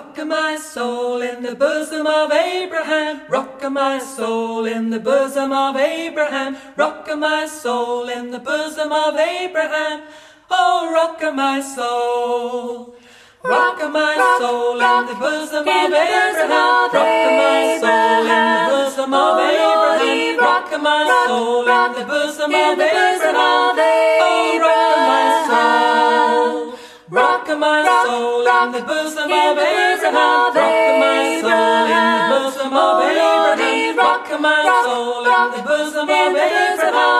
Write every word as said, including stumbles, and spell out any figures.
Rock my soul in the bosom of Abraham. Rock my soul in the bosom of Abraham. Rock my soul in the bosom of Abraham. Oh, rock my soul. Rock my soul in the bosom of Abraham. Rock my soul in the bosom of Abraham. Rock my soul in the bosom of Abraham. Oh, rock my soul. Rock my soul in the bosom of Abraham. Rock my soul in the bosom of Abraham. Rock my soul in the bosom of Abraham.